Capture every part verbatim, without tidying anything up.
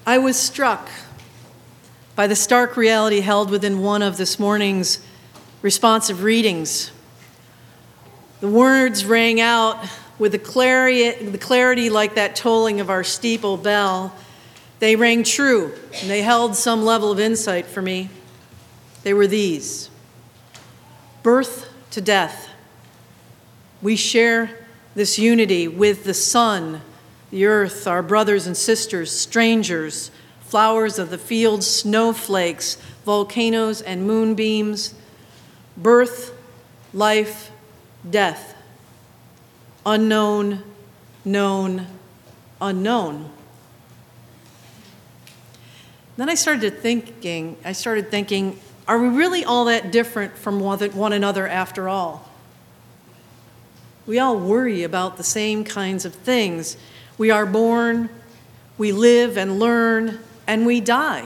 I was struck by the stark reality held within one of this morning's responsive readings. The words rang out with the clarity, the clarity like that tolling of our steeple bell. They rang true, and they held some level of insight for me. They were these: birth to death. We share this unity with the sun, the earth, our brothers and sisters, strangers, flowers of the field, snowflakes, volcanoes, and moonbeams. Birth, life, death. Unknown, known, unknown. Then I started thinking, I started thinking, are we really all that different from one another after all? We all worry about the same kinds of things. We are born, we live and learn, and we die.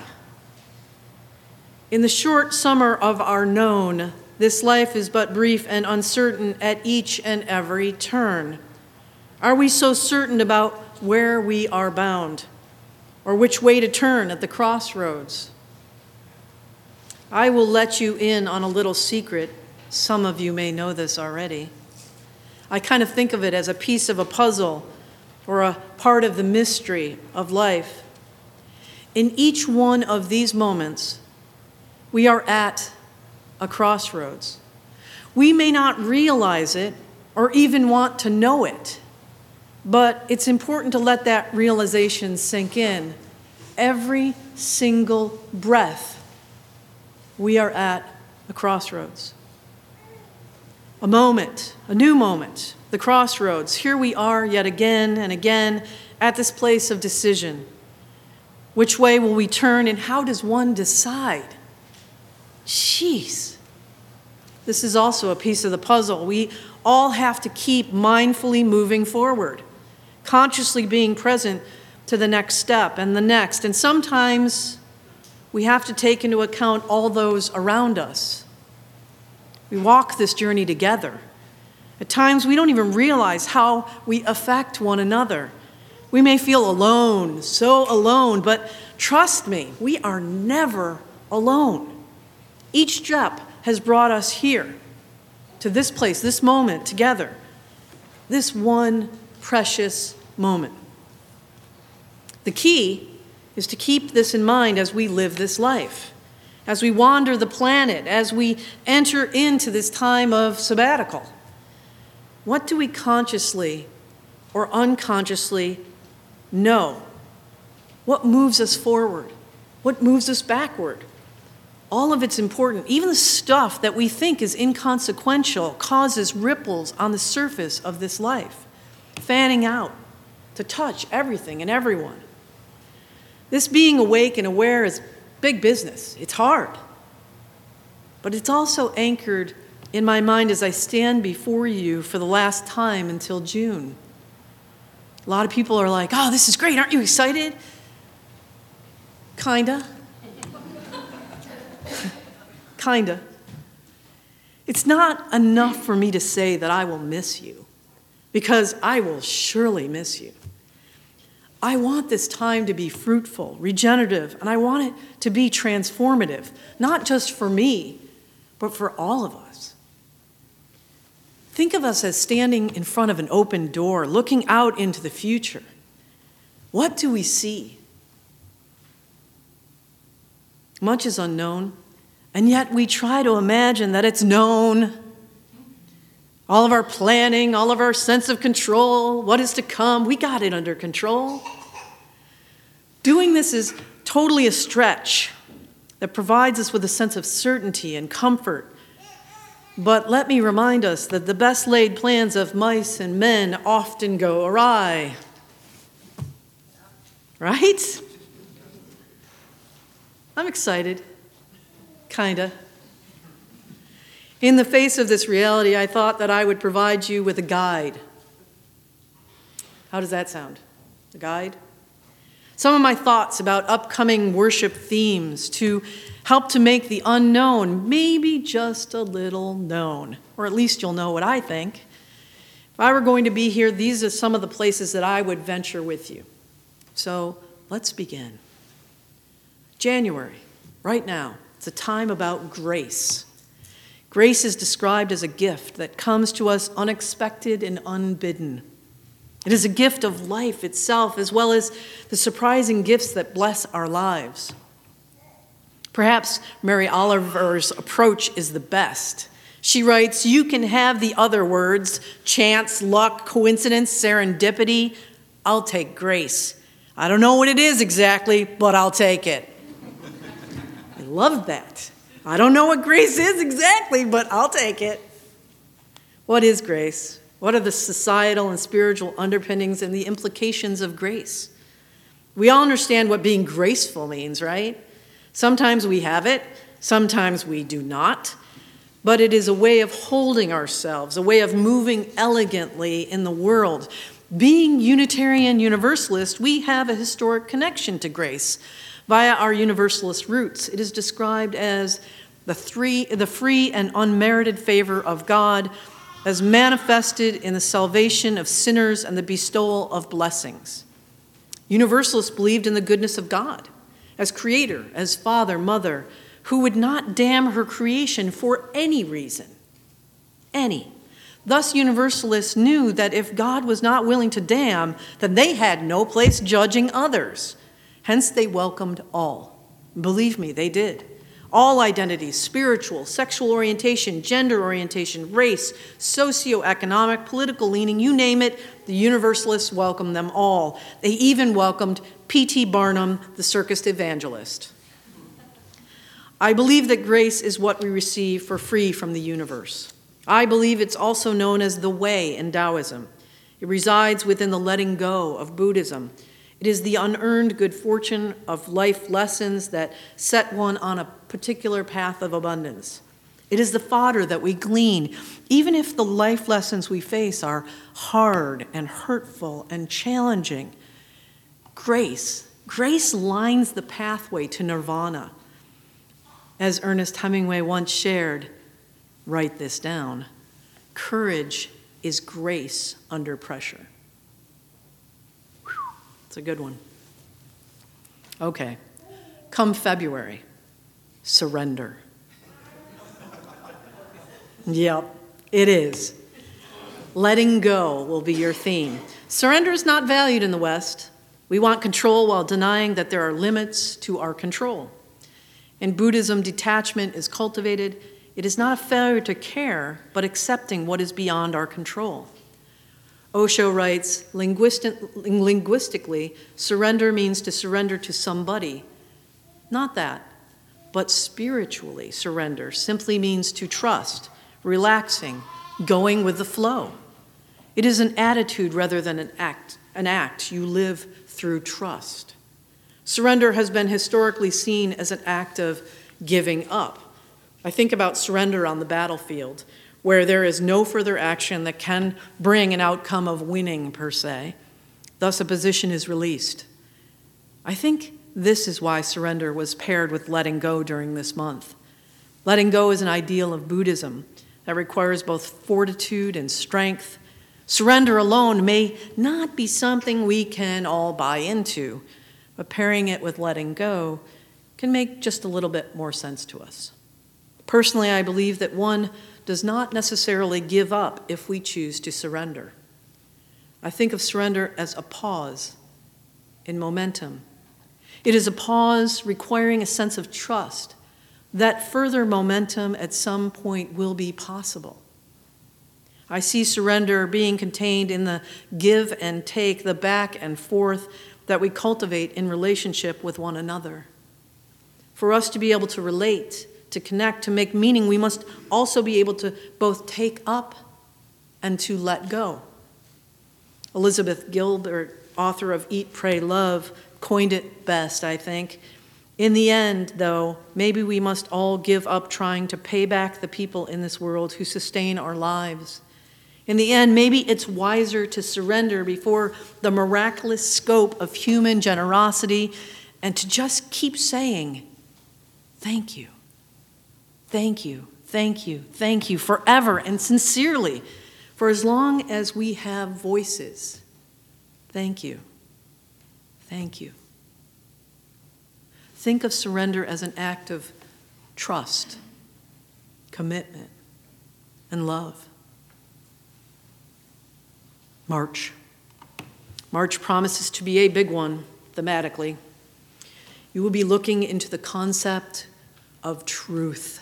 In the short summer of our known, this life is but brief and uncertain at each and every turn. Are we so certain about where we are bound, or which way to turn at the crossroads? I will let you in on a little secret. Some of you may know this already. I kind of think of it as a piece of a puzzle or a part of the mystery of life. In each one of these moments, we are at a crossroads. We may not realize it or even want to know it, but it's important to let that realization sink in. Every single breath, we are at a crossroads. A moment, a new moment, the crossroads. Here we are yet again and again at this place of decision. Which way will we turn, and how does one decide? Jeez. This is also a piece of the puzzle. We all have to keep mindfully moving forward, consciously being present to the next step and the next. And sometimes we have to take into account all those around us. We walk this journey together. At times, we don't even realize how we affect one another. We may feel alone, so alone, but trust me, we are never alone. Each step has brought us here, to this place, this moment together, this one precious moment. The key is to keep this in mind as we live this life, as we wander the planet, as we enter into this time of sabbatical. What do we consciously or unconsciously know? What moves us forward? What moves us backward? All of it's important. Even the stuff that we think is inconsequential causes ripples on the surface of this life, fanning out to touch everything and everyone. This being awake and aware is big business. It's hard. But it's also anchored in my mind as I stand before you for the last time until June. A lot of people are like, oh, this is great. Aren't you excited? Kinda. Kinda. It's not enough for me to say that I will miss you, because I will surely miss you. I want this time to be fruitful, regenerative, and I want it to be transformative, not just for me, but for all of us. Think of us as standing in front of an open door, looking out into the future. What do we see? Much is unknown, and yet we try to imagine that it's known. All of our planning, all of our sense of control, what is to come, we got it under control. Doing this is totally a stretch that provides us with a sense of certainty and comfort. But let me remind us that the best laid plans of mice and men often go awry. Right? I'm excited. Kinda. In the face of this reality, I thought that I would provide you with a guide. How does that sound? A guide? Some of my thoughts about upcoming worship themes to help to make the unknown maybe just a little known, or at least you'll know what I think. If I were going to be here, these are some of the places that I would venture with you. So let's begin. January, right now, it's a time about grace. Grace is described as a gift that comes to us unexpected and unbidden. It is a gift of life itself, as well as the surprising gifts that bless our lives. Perhaps Mary Oliver's approach is the best. She writes, "You can have the other words, chance, luck, coincidence, serendipity. I'll take grace. I don't know what it is exactly, but I'll take it." I love that. I don't know what grace is exactly, but I'll take it. What is grace? What are the societal and spiritual underpinnings and the implications of grace? We all understand what being graceful means, right? Sometimes we have it, sometimes we do not, but it is a way of holding ourselves, a way of moving elegantly in the world. Being Unitarian Universalist, we have a historic connection to grace. Via our Universalist roots, it is described as the, three, the free and unmerited favor of God as manifested in the salvation of sinners and the bestowal of blessings. Universalists believed in the goodness of God as creator, as father, mother, who would not damn her creation for any reason, any. Thus, Universalists knew that if God was not willing to damn, then they had no place judging others. Hence, they welcomed all. Believe me, they did. All identities, spiritual, sexual orientation, gender orientation, race, socioeconomic, political leaning, you name it, the Universalists welcomed them all. They even welcomed P T Barnum, the circus evangelist. I believe that grace is what we receive for free from the universe. I believe it's also known as the way in Taoism. It resides within the letting go of Buddhism. It is the unearned good fortune of life lessons that set one on a particular path of abundance. It is the fodder that we glean, even if the life lessons we face are hard and hurtful and challenging. Grace, grace lines the pathway to nirvana. As Ernest Hemingway once shared, write this down, courage is grace under pressure. It's a good one. Okay, come February, surrender. Yep, it is. Letting go will be your theme. Surrender is not valued in the West. We want control while denying that there are limits to our control. In Buddhism, detachment is cultivated. It is not a failure to care, but accepting what is beyond our control. Osho writes, Linguistic, linguistically, surrender means to surrender to somebody. Not that, but spiritually surrender simply means to trust, relaxing, going with the flow. It is an attitude rather than an act. An act. You live through trust. Surrender has been historically seen as an act of giving up. I think about surrender on the battlefield, where there is no further action that can bring an outcome of winning, per se. Thus, a position is released. I think this is why surrender was paired with letting go during this month. Letting go is an ideal of Buddhism that requires both fortitude and strength. Surrender alone may not be something we can all buy into, but pairing it with letting go can make just a little bit more sense to us. Personally, I believe that one does not necessarily give up if we choose to surrender. I think of surrender as a pause in momentum. It is a pause requiring a sense of trust that further momentum at some point will be possible. I see surrender being contained in the give and take, the back and forth that we cultivate in relationship with one another. For us to be able to relate, to connect, to make meaning, we must also be able to both take up and to let go. Elizabeth Gilbert, author of Eat, Pray, Love, coined it best, I think. In the end, though, maybe we must all give up trying to pay back the people in this world who sustain our lives. In the end, maybe it's wiser to surrender before the miraculous scope of human generosity and to just keep saying, thank you, thank you, thank you, thank you, forever and sincerely, for as long as we have voices. Thank you, thank you. think of surrender as an act of trust, commitment, and love. March. March promises to be a big one, thematically. You will be looking into the concept of truth.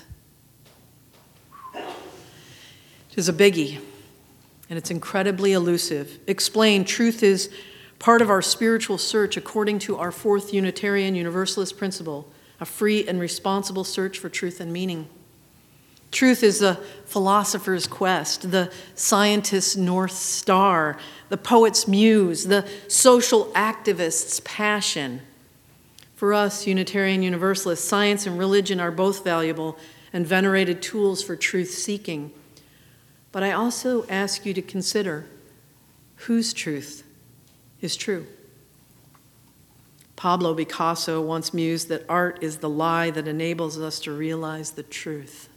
It is a biggie, and it's incredibly elusive. Explain, truth is part of our spiritual search according to our fourth Unitarian Universalist principle, a free and responsible search for truth and meaning. Truth is the philosopher's quest, the scientist's North Star, the poet's muse, the social activist's passion. For us, Unitarian Universalists, science and religion are both valuable and venerated tools for truth-seeking. But I also ask you to consider whose truth is true. Pablo Picasso once mused that art is the lie that enables us to realize the truth.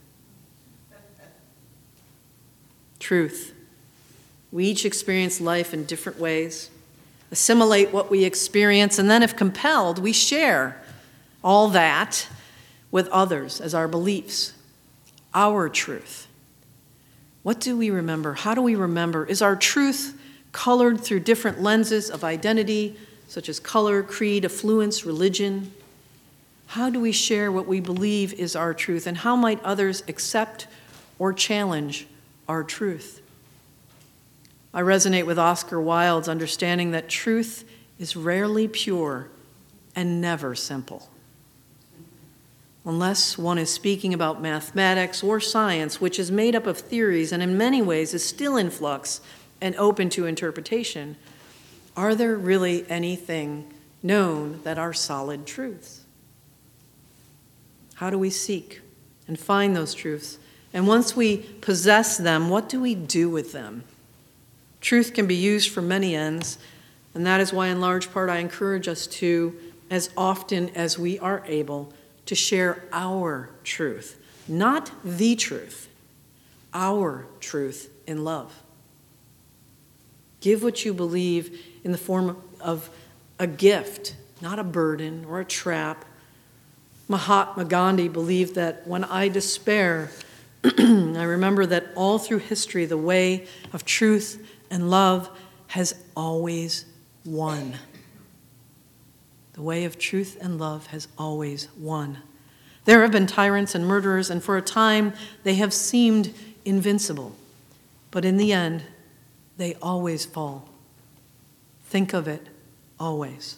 Truth. We each experience life in different ways, assimilate what we experience, and then, if compelled, we share all that with others as our beliefs, our truth. What do we remember? How do we remember? Is our truth colored through different lenses of identity, such as color, creed, affluence, religion? How do we share what we believe is our truth, and how might others accept or challenge our truth? I resonate with Oscar Wilde's understanding that truth is rarely pure and never simple. Unless one is speaking about mathematics or science, which is made up of theories and in many ways is still in flux and open to interpretation, are there really anything known that are solid truths? How do we seek and find those truths? And once we possess them, what do we do with them? Truth can be used for many ends, and that is why, in large part, I encourage us to, as often as we are able, to share our truth, not the truth, our truth in love. Give what you believe in the form of a gift, not a burden or a trap. Mahatma Gandhi believed that when I despair, I remember that all through history, the way of truth and love has always won. The way of truth and love has always won. There have been tyrants and murderers, and for a time they have seemed invincible. But in the end, they always fall. Think of it always.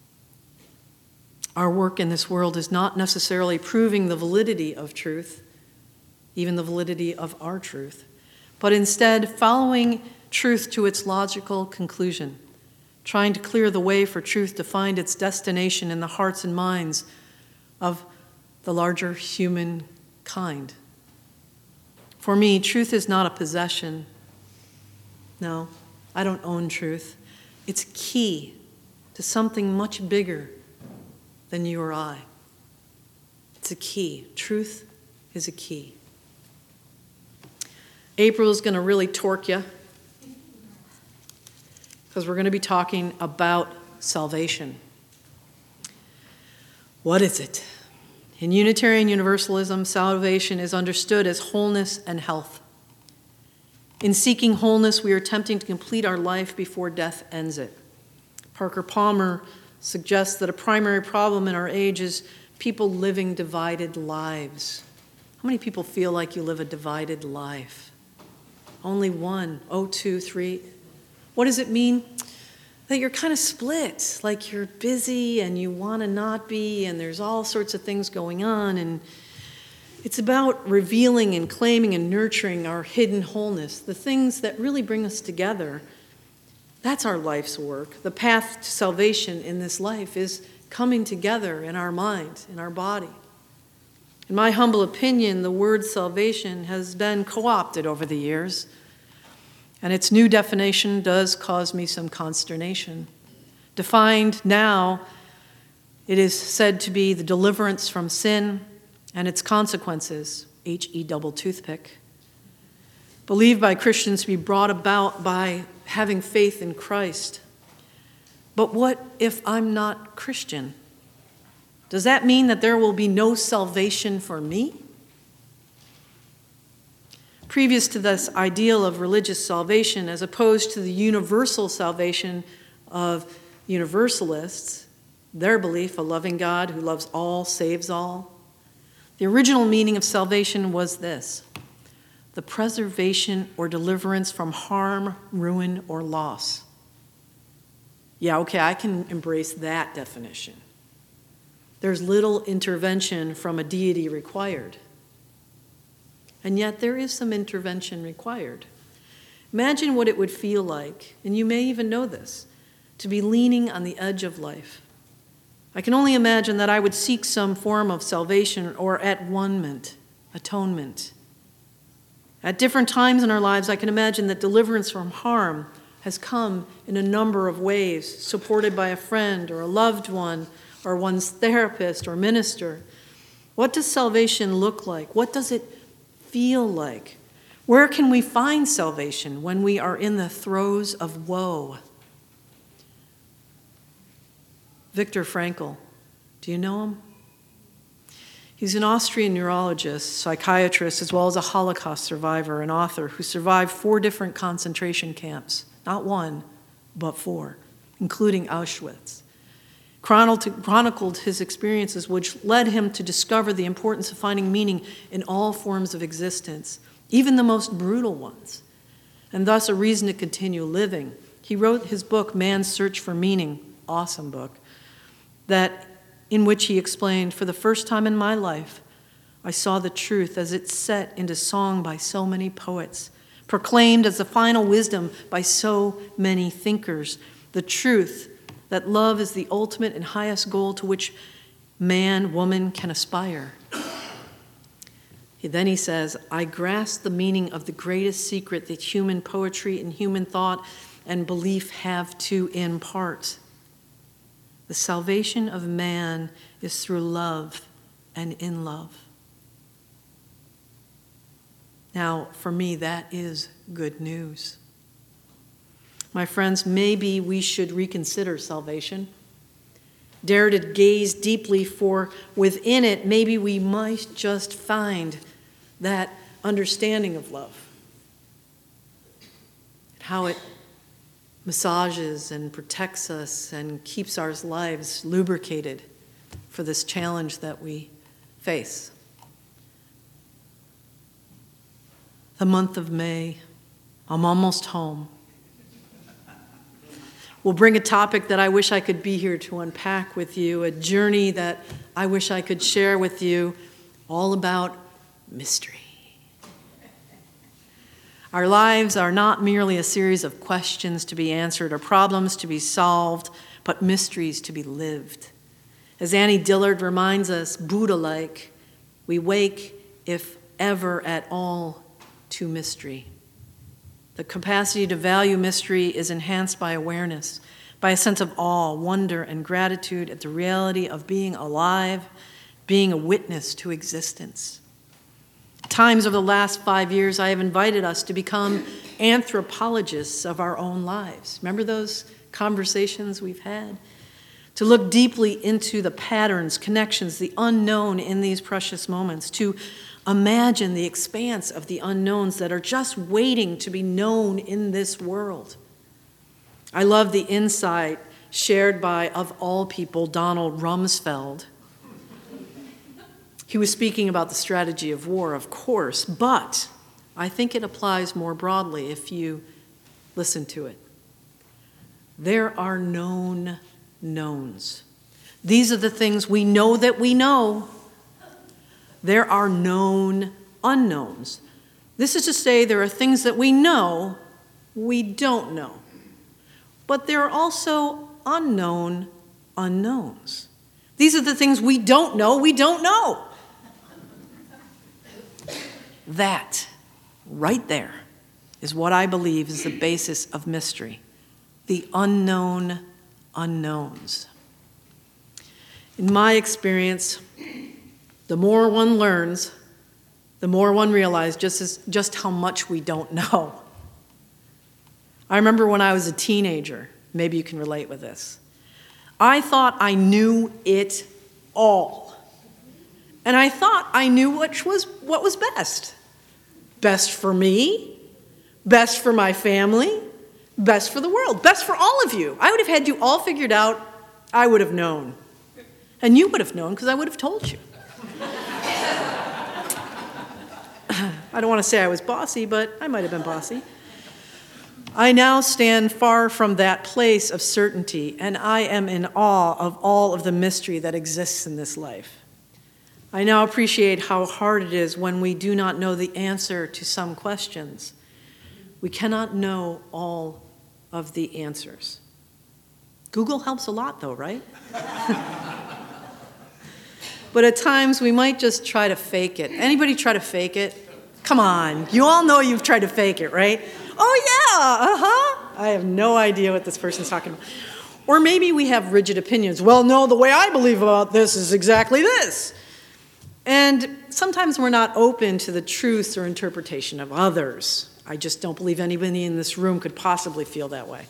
Our work in this world is not necessarily proving the validity of truth, even the validity of our truth, but instead following truth to its logical conclusion, trying to clear the way for truth to find its destination in the hearts and minds of the larger human kind. For me, truth is not a possession. No, I don't own truth. It's key to something much bigger than you or I. It's a key. Truth is a key. April is going to really torque you, because we're going to be talking about salvation. What is it? In Unitarian Universalism, salvation is understood as wholeness and health. In seeking wholeness, we are attempting to complete our life before death ends it. Parker Palmer suggests that a primary problem in our age is people living divided lives. How many people feel like you live a divided life? Only one, oh, two, three. What does it mean? That you're kind of split, like you're busy and you want to not be, and there's all sorts of things going on. And it's about revealing and claiming and nurturing our hidden wholeness, the things that really bring us together. That's our life's work. The path to salvation in this life is coming together in our mind, in our body. In my humble opinion, the word salvation has been co-opted over the years, and its new definition does cause me some consternation. Defined now, it is said to be the deliverance from sin and its consequences, H E double toothpick, believed by Christians to be brought about by having faith in Christ. But what if I'm not Christian? Does that mean that there will be no salvation for me? Previous to this ideal of religious salvation, as opposed to the universal salvation of universalists, their belief, a loving God who loves all, saves all, the original meaning of salvation was this: the preservation or deliverance from harm, ruin, or loss. Yeah, okay, I can embrace that definition. There's little intervention from a deity required. And yet there is some intervention required. Imagine what it would feel like, and you may even know this, to be leaning on the edge of life. I can only imagine that I would seek some form of salvation or at-one-ment, atonement. At different times in our lives, I can imagine that deliverance from harm has come in a number of ways, supported by a friend or a loved one or one's therapist or minister. What does salvation look like? What does it feel like? Where can we find salvation when we are in the throes of woe? Viktor Frankl, do you know him? He's an Austrian neurologist, psychiatrist, as well as a Holocaust survivor and author who survived four different concentration camps, not one, but four, including Auschwitz. Chronicled his experiences, which led him to discover the importance of finding meaning in all forms of existence, even the most brutal ones, and thus a reason to continue living. He wrote his book, Man's Search for Meaning, awesome book, that in which he explained, for the first time in my life, I saw the truth as it's set into song by so many poets, proclaimed as the final wisdom by so many thinkers, the truth that love is the ultimate and highest goal to which man, woman can aspire. Then he says, I grasp the meaning of the greatest secret that human poetry and human thought and belief have to impart. The salvation of man is through love and in love. Now, for me, that is good news. My friends, maybe we should reconsider salvation. Dare to gaze deeply, for within it, maybe we might just find that understanding of love. How it massages and protects us and keeps our lives lubricated for this challenge that we face. The month of May, I'm almost home, will bring a topic that I wish I could be here to unpack with you, a journey that I wish I could share with you, all about mystery. Our lives are not merely a series of questions to be answered or problems to be solved, but mysteries to be lived. As Annie Dillard reminds us, Buddha-like, we wake, if ever at all, to mystery. The capacity to value mystery is enhanced by awareness, by a sense of awe, wonder, and gratitude at the reality of being alive, being a witness to existence. Times over the last five years, I have invited us to become anthropologists of our own lives. Remember those conversations we've had? To look deeply into the patterns, connections, the unknown in these precious moments, to imagine the expanse of the unknowns that are just waiting to be known in this world. I love the insight shared by, of all people, Donald Rumsfeld. He was speaking about the strategy of war, of course, but I think it applies more broadly if you listen to it. There are known knowns. These are the things we know that we know. There are known unknowns. This is to say there are things that we know we don't know. But there are also unknown unknowns. These are the things we don't know we don't know. That, right there, is what I believe is the basis of mystery. The unknown unknowns. In my experience, the more one learns, the more one realizes just, as, just how much we don't know. I remember when I was a teenager, maybe you can relate with this. I thought I knew it all. And I thought I knew which was what was best. Best for me, best for my family, best for the world, best for all of you. I would have had you all figured out. I would have known. And you would have known because I would have told you. I don't want to say I was bossy, but I might have been bossy. I now stand far from that place of certainty, and I am in awe of all of the mystery that exists in this life. I now appreciate how hard it is when we do not know the answer to some questions. We cannot know all of the answers. Google helps a lot, though, right? But at times, we might just try to fake it. Anybody try to fake it? Come on, you all know you've tried to fake it, right? Oh, yeah, uh-huh. I have no idea what this person's talking about. Or maybe we have rigid opinions. Well, no, the way I believe about this is exactly this. And sometimes we're not open to the truth or interpretation of others. I just don't believe anybody in this room could possibly feel that way.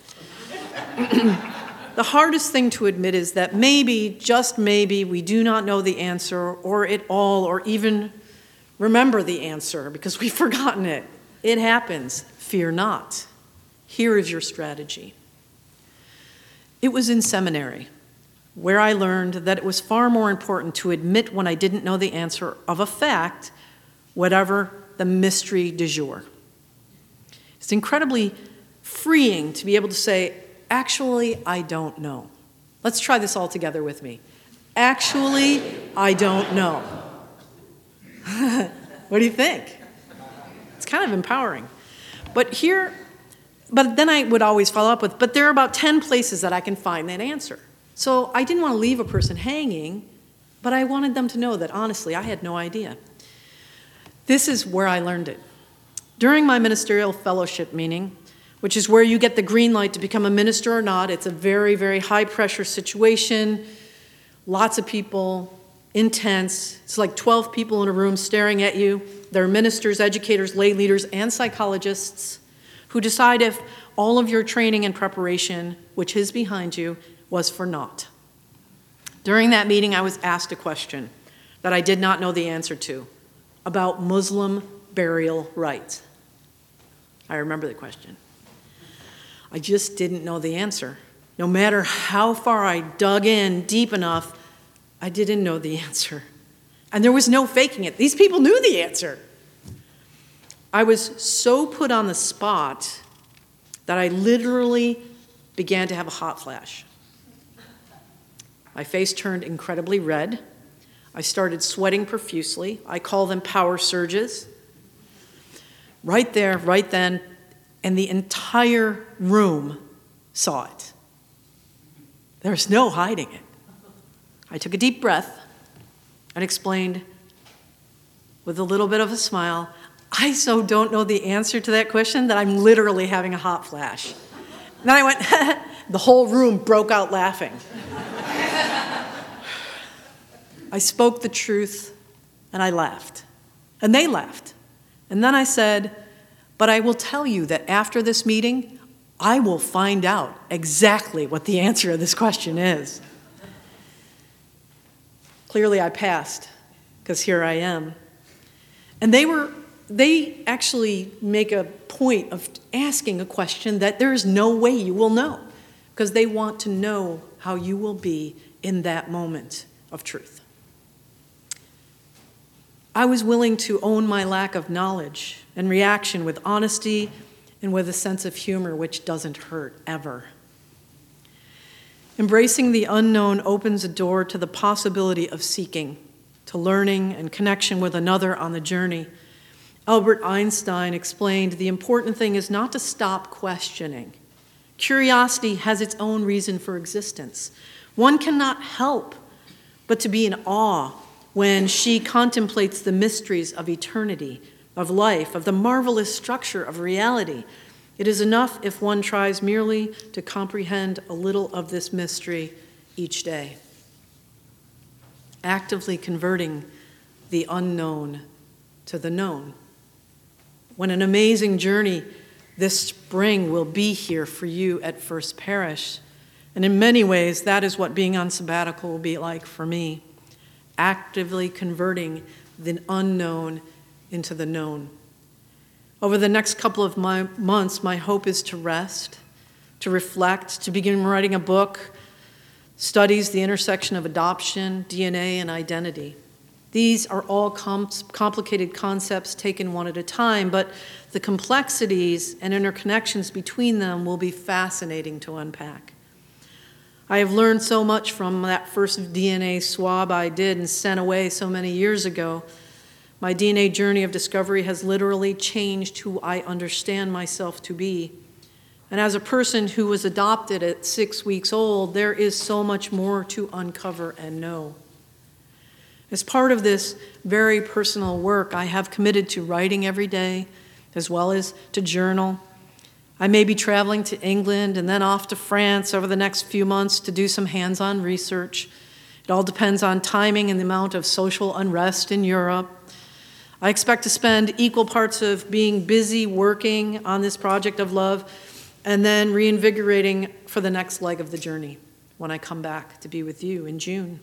The hardest thing to admit is that maybe, just maybe, we do not know the answer or it all or even remember the answer because we've forgotten it. It happens. Fear not. Here is your strategy. It was in seminary where I learned that it was far more important to admit when I didn't know the answer of a fact, whatever the mystery du jour. It's incredibly freeing to be able to say, actually, I don't know. Let's try this all together with me. Actually, I don't know. What do you think? It's kind of empowering. But here, but then I would always follow up with, but there are about ten places that I can find that answer. So I didn't want to leave a person hanging, but I wanted them to know that, honestly, I had no idea. This is where I learned it. During my ministerial fellowship meeting, which is where you get the green light to become a minister or not, it's a very, very high-pressure situation, lots of people, intense. It's like twelve people in a room staring at you. There are ministers, educators, lay leaders, and psychologists who decide if all of your training and preparation, which is behind you, was for naught. During that meeting, I was asked a question that I did not know the answer to about Muslim burial rites. I remember the question. I just didn't know the answer. No matter how far I dug in deep enough, I didn't know the answer. And there was no faking it. These people knew the answer. I was so put on the spot that I literally began to have a hot flash. My face turned incredibly red. I started sweating profusely. I call them power surges. Right there, right then, and the entire room saw it. There's no hiding it. I took a deep breath and explained with a little bit of a smile, I so don't know the answer to that question that I'm literally having a hot flash. And then I went, the whole room broke out laughing. I spoke the truth and I laughed. And they laughed. And then I said, but I will tell you that after this meeting, I will find out exactly what the answer to this question is. Clearly I passed, because here I am. And they were, they actually make a point of asking a question that there is no way you will know, because they want to know how you will be in that moment of truth. I was willing to own my lack of knowledge and reaction with honesty and with a sense of humor which doesn't hurt, ever. Embracing the unknown opens a door to the possibility of seeking, to learning and connection with another on the journey. Albert Einstein explained the important thing is not to stop questioning. Curiosity has its own reason for existence. One cannot help but to be in awe when she contemplates the mysteries of eternity, of life, of the marvelous structure of reality. It is enough if one tries merely to comprehend a little of this mystery each day. Actively converting the unknown to the known. When an amazing journey this spring will be here for you at First Parish. And in many ways, that is what being on sabbatical will be like for me. actively converting the unknown into the known. Over the next couple of my months, my hope is to rest, to reflect, to begin writing a book, studies the intersection of adoption, D N A, and identity. These are all com- complicated concepts taken one at a time, but the complexities and interconnections between them will be fascinating to unpack. I have learned so much from that first D N A swab I did and sent away so many years ago. My D N A journey of discovery has literally changed who I understand myself to be. And as a person who was adopted at six weeks old, there is so much more to uncover and know. As part of this very personal work, I have committed to writing every day, as well as to journal. I may be traveling to England and then off to France over the next few months to do some hands-on research. It all depends on timing and the amount of social unrest in Europe. I expect to spend equal parts of being busy working on this project of love and then reinvigorating for the next leg of the journey when I come back to be with you in June.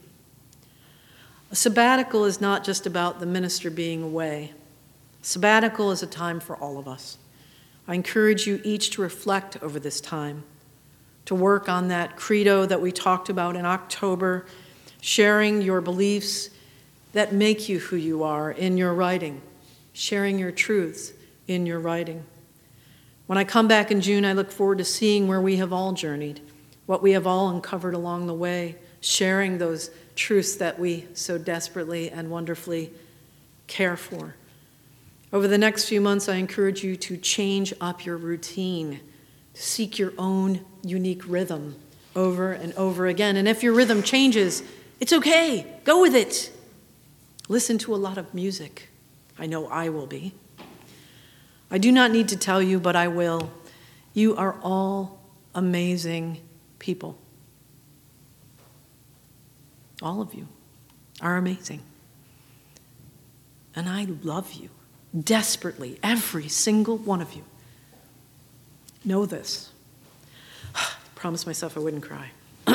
A sabbatical is not just about the minister being away. Sabbatical is a time for all of us. I encourage you each to reflect over this time, to work on that credo that we talked about in October, sharing your beliefs that make you who you are in your writing, sharing your truths in your writing. When I come back in June, I look forward to seeing where we have all journeyed, what we have all uncovered along the way, sharing those truths that we so desperately and wonderfully care for. Over the next few months, I encourage you to change up your routine, to seek your own unique rhythm over and over again. And if your rhythm changes, it's okay. Go with it. Listen to a lot of music. I know I will be. I do not need to tell you, but I will. You are all amazing people. All of you are amazing. And I love you desperately, every single one of you. Know this. I promised myself I wouldn't cry.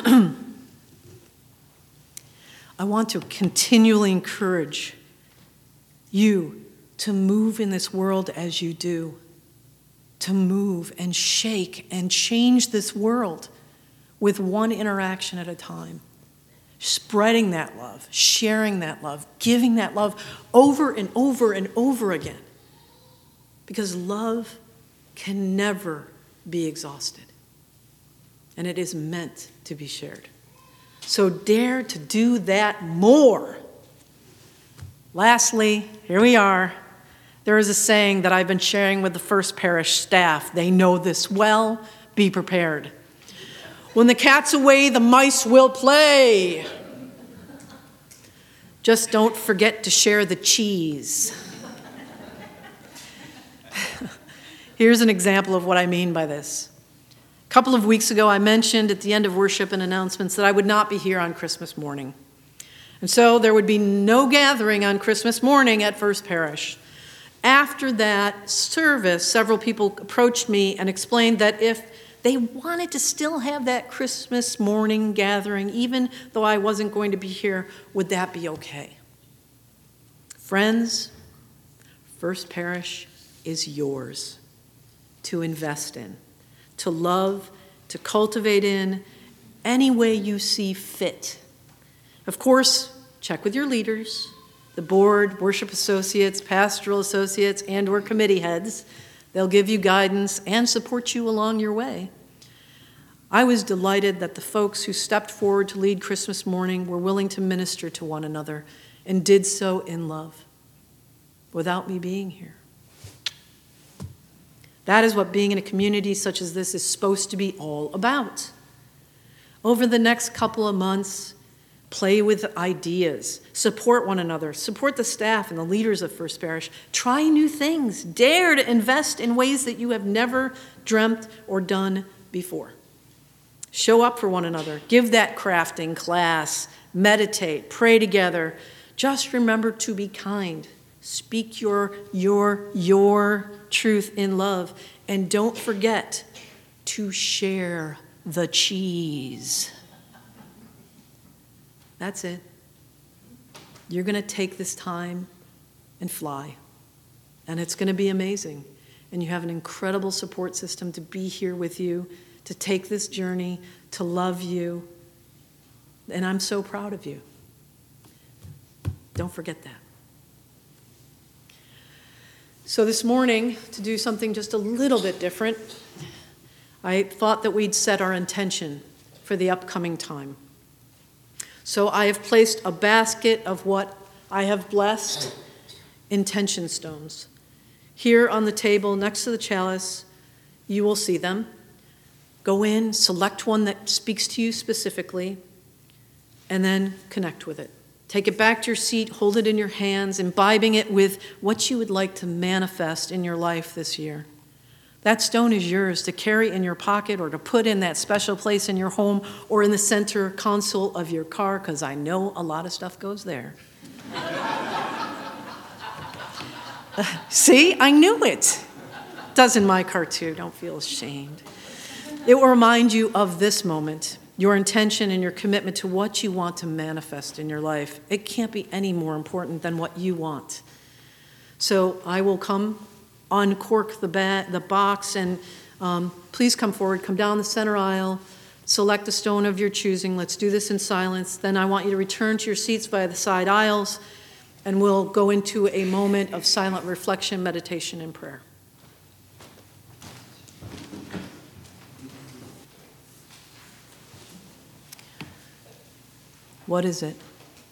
I want to continually encourage you to move in this world as you do, to move and shake and change this world with one interaction at a time. Spreading that love, sharing that love, giving that love over and over and over again. Because love can never be exhausted. And it is meant to be shared. So dare to do that more. Lastly, here we are. There is a saying that I've been sharing with the First Parish staff. They know this well. Be prepared. When the cat's away, the mice will play. Just don't forget to share the cheese. Here's an example of what I mean by this. A couple of weeks ago, I mentioned at the end of worship and announcements that I would not be here on Christmas morning. And so there would be no gathering on Christmas morning at First Parish. After that service, several people approached me and explained that if they wanted to still have that Christmas morning gathering, even though I wasn't going to be here, would that be okay? Friends, First Parish is yours to invest in, to love, to cultivate in, any way you see fit. Of course, check with your leaders, the board, worship associates, pastoral associates, and or committee heads. They'll give you guidance and support you along your way. I was delighted that the folks who stepped forward to lead Christmas morning were willing to minister to one another and did so in love, without me being here. That is what being in a community such as this is supposed to be all about. Over the next couple of months, play with ideas, support one another, support the staff and the leaders of First Parish, try new things, dare to invest in ways that you have never dreamt or done before. Show up for one another, give that crafting class, meditate, pray together. Just remember to be kind. Speak your, your, your truth in love. And don't forget to share the cheese. That's it. You're going to take this time and fly. And it's going to be amazing. And you have an incredible support system to be here with you, to take this journey, to love you. And I'm so proud of you. Don't forget that. So this morning, to do something just a little bit different, I thought that we'd set our intention for the upcoming time. So I have placed a basket of what I have blessed intention stones. Here on the table next to the chalice, you will see them. Go in, select one that speaks to you specifically, and then connect with it. Take it back to your seat, hold it in your hands, imbibing it with what you would like to manifest in your life this year. That stone is yours to carry in your pocket or to put in that special place in your home or in the center console of your car, because I know a lot of stuff goes there. uh, see, I knew it. Does in my car too, don't feel ashamed. It will remind you of this moment, your intention and your commitment to what you want to manifest in your life. It can't be any more important than what you want. So I will come uncork the, ba- the box, and um, please come forward, come down the center aisle, select a stone of your choosing. Let's do this in silence. Then I want you to return to your seats by the side aisles, and we'll go into a moment of silent reflection, meditation, and prayer. What is it?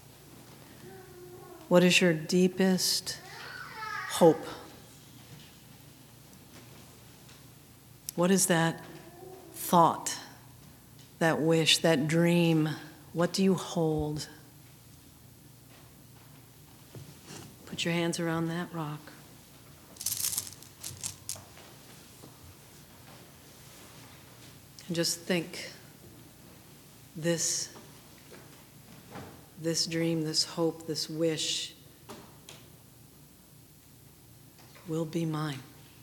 What is your deepest hope? What is that thought, that wish, that dream? What do you hold? Put your hands around that rock. And just think, this, this dream, this hope, this wish will be mine.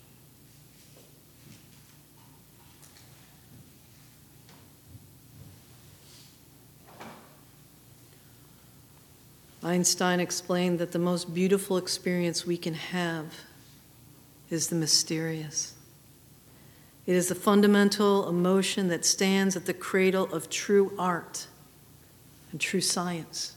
Einstein explained that the most beautiful experience we can have is the mysterious. It is the fundamental emotion that stands at the cradle of true art and true science.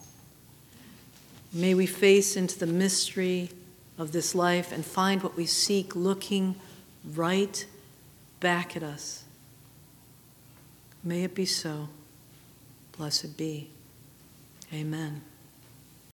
May we face into the mystery of this life and find what we seek looking right back at us. May it be so. Blessed be. Amen.